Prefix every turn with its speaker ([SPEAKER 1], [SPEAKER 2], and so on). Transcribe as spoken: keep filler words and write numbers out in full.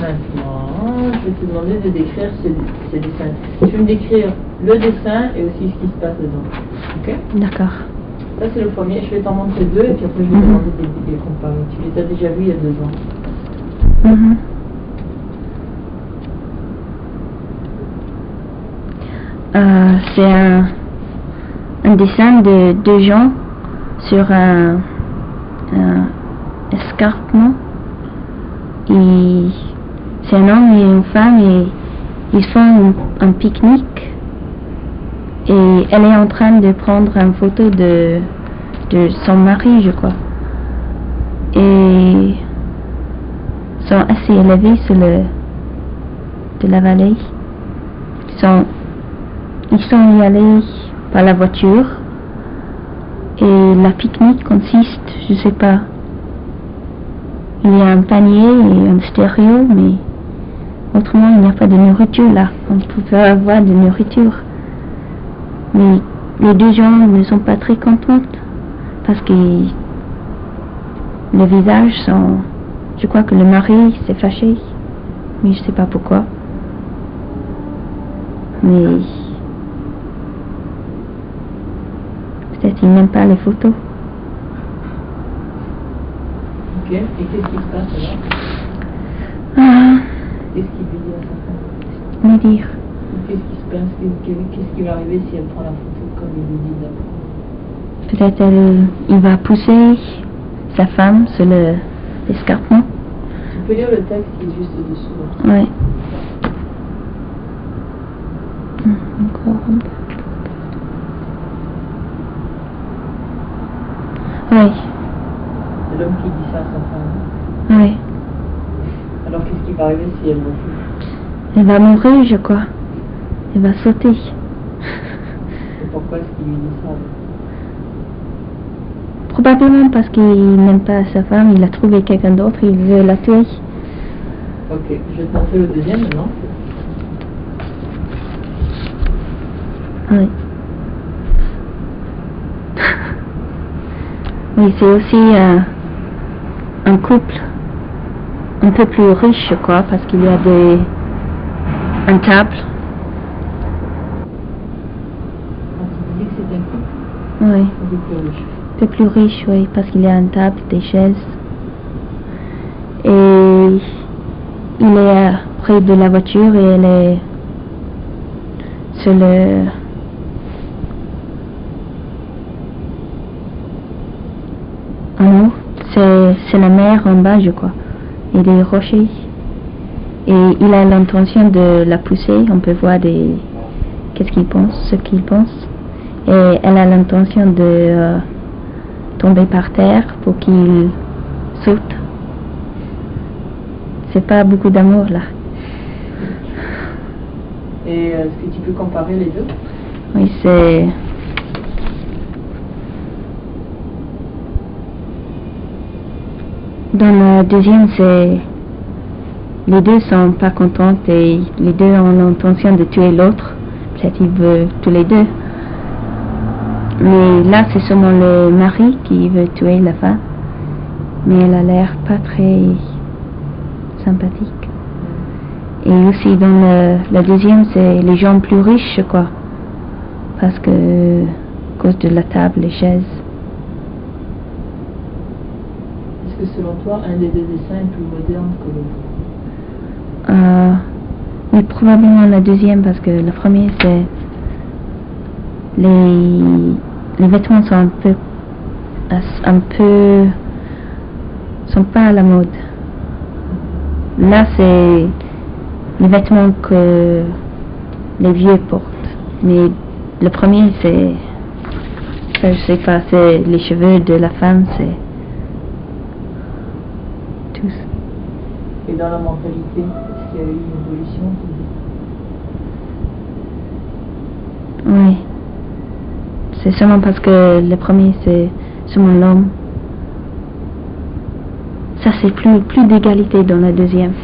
[SPEAKER 1] Maintenant, je vais te demander de décrire ces, ces dessins. Tu veux me décrire le dessin et aussi ce qui se passe dedans. Ok?
[SPEAKER 2] D'accord.
[SPEAKER 1] Ça c'est le premier, je vais t'en montrer deux et puis après je vais te demander de les, les comparer. Tu les as déjà vus il y a deux ans.
[SPEAKER 2] Mm-hmm. euh, c'est un, un dessin de deux gens sur un, un escarpement. Et c'est un homme et une femme et ils font un, un pique-nique. Et elle est en train de prendre une photo de, de son mari, je crois. Et ils sont assez élevés sur le de la vallée. Ils sont, ils sont y allés par la voiture. Et la pique-nique consiste, je sais pas. Il y a un panier et un stéréo, mais autrement il n'y a pas de nourriture là. On peut pas avoir de nourriture. Mais les deux gens ne sont pas très contents parce que le visage sont... Je crois que le mari s'est fâché, mais je sais pas pourquoi. Mais peut-être qu'il n'aime pas les photos.
[SPEAKER 1] Ok, et qu'est-ce qui se passe alors?
[SPEAKER 2] Ah,
[SPEAKER 1] Qu'est-ce qu'il lui dit à sa femme?
[SPEAKER 2] me dire.
[SPEAKER 1] Qu'est-ce qui se passe? Qu'est-ce qui va arriver si elle prend la photo comme il lui dit d'abord?
[SPEAKER 2] Peut-être elle, il va pousser sa femme sur le l'escarpement.
[SPEAKER 1] Tu peux lire le texte qui est juste dessous.
[SPEAKER 2] Oui. Encore un peu. Oui.
[SPEAKER 1] C'est l'homme qui dit ça à sa femme.
[SPEAKER 2] Oui.
[SPEAKER 1] Alors qu'est-ce qui va arriver si elle refuse?
[SPEAKER 2] Elle va mourir, je crois. Elle va sauter.
[SPEAKER 1] Et pourquoi est-ce qu'il lui dit ça?
[SPEAKER 2] Probablement parce qu'il n'aime pas sa femme, il a trouvé quelqu'un d'autre, il veut la tuer.
[SPEAKER 1] Ok, je vais te montrer le deuxième maintenant.
[SPEAKER 2] Oui. Oui, c'est aussi euh, un couple un peu plus riche, je crois, parce qu'il y a des une table.
[SPEAKER 1] Ah, tu dis que c'est un couple?
[SPEAKER 2] Oui.
[SPEAKER 1] Un peu plus riche.
[SPEAKER 2] Un peu plus riche, oui, parce qu'il y a une table, des chaises. Et il est euh, près de la voiture et elle est sur le... En haut, c'est, c'est la mer en bas, je crois. Et des rochers. Et il a l'intention de la pousser, on peut voir des... Qu'est-ce qu'il pense, ce qu'il pense. Et elle a l'intention de euh, tomber par terre pour qu'il saute. C'est pas beaucoup d'amour là.
[SPEAKER 1] Et est-ce que tu peux comparer les deux?
[SPEAKER 2] Oui, c'est... Dans le deuxième, c'est... Les deux sont pas contents et les deux ont l'intention de tuer l'autre. Peut-être qu'ils veulent tous les deux. Mais là, c'est seulement le mari qui veut tuer la femme. Mais elle a l'air pas très sympathique. Et aussi dans le, la deuxième, c'est les gens plus riches, quoi. Parce que, à cause de la table, les chaises.
[SPEAKER 1] Est-ce que selon toi, un des deux dessins est plus moderne que l'autre?
[SPEAKER 2] Euh, oui, probablement la deuxième, parce que le premier, c'est... Les, les vêtements sont un peu... un peu... sont pas à la mode. Là, c'est les vêtements que les vieux portent. Mais le premier, c'est... ça, je sais pas, c'est les cheveux de la femme, c'est... tous.
[SPEAKER 1] Et dans la mentalité, est-ce qu'il y a eu une évolution?
[SPEAKER 2] Oui. C'est seulement parce que le premier, c'est seulement l'homme. Ça, c'est plus, plus d'égalité dans la deuxième.